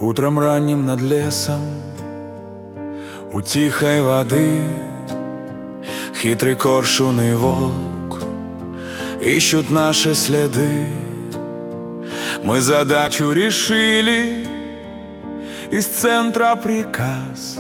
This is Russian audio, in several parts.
Утром ранним над лесом, у тихой воды, хитрый коршун и волк ищут наши следы. Мы задачу решили, из центра приказ,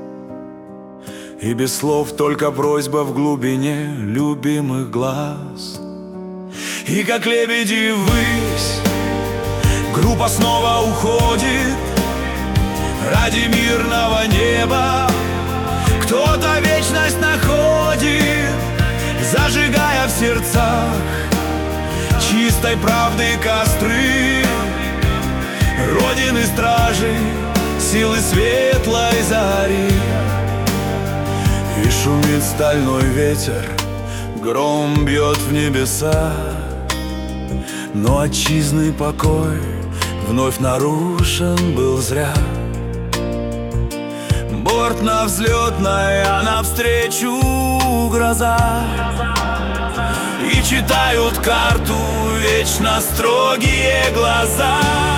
и без слов только просьба в глубине любимых глаз. И как лебеди ввысь группа снова уходит ради мирного неба. Кто-то вечность находит, зажигая в сердцах чистой правды костры Родины стражи, силы светлой зари. И шумит стальной ветер, гром бьет в небеса, но отчизны покой вновь нарушен был зря. Борт на взлетной, а навстречу гроза, и читают карту вечно строгие глаза.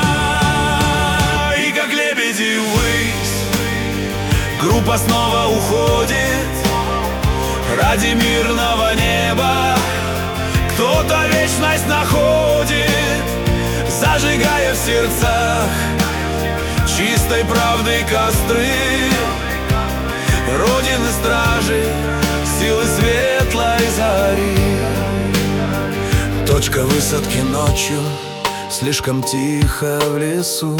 И как лебеди ввысь группа снова уходит ради мирного неба. Кто-то вечность находит, зажигая в сердцах чистой правды костры Родины стражи, силы светлой зари. Точка высадки ночью, слишком тихо в лесу.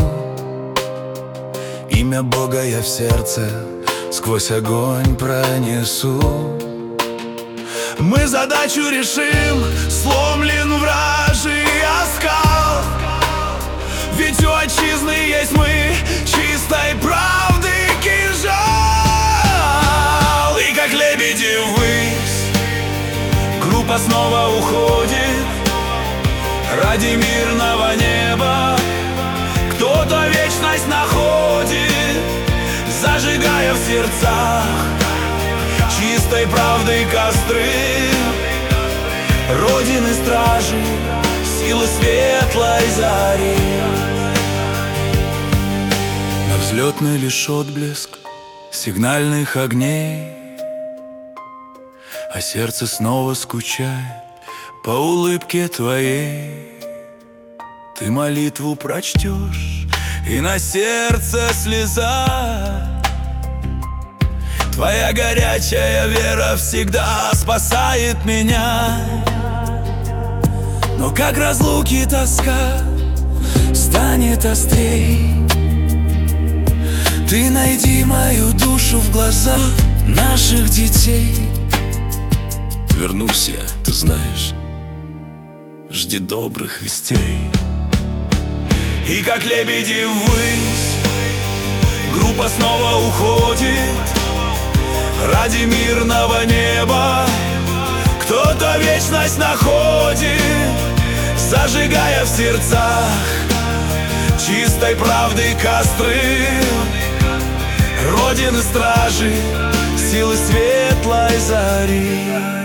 Имя Бога я в сердце сквозь огонь пронесу. Мы задачу решим, сломлен вражий оскал, ведь у отчизны есть мы, чистой правды кинжал. И как лебеди ввысь группа снова уходит ради мирного неба. Кто-то вечность находит, зажигая в сердцах чистой правды костры Родины стражи, силы светлой зари. На взлетный лишь отблеск сигнальных огней, а сердце снова скучает по улыбке твоей. Ты молитву прочтешь, и на сердце слеза. Твоя горячая вера всегда спасает меня. Но как разлуки тоска станет острей, ты найди мою душу в глазах наших детей. Вернусь я, ты знаешь, жди добрых вестей. И как лебеди ввысь группа снова уходит ради мирного неба. Кто-то вечность находит, зажигая в сердцах чистой правды костры Родины стражи, силы светлой зари.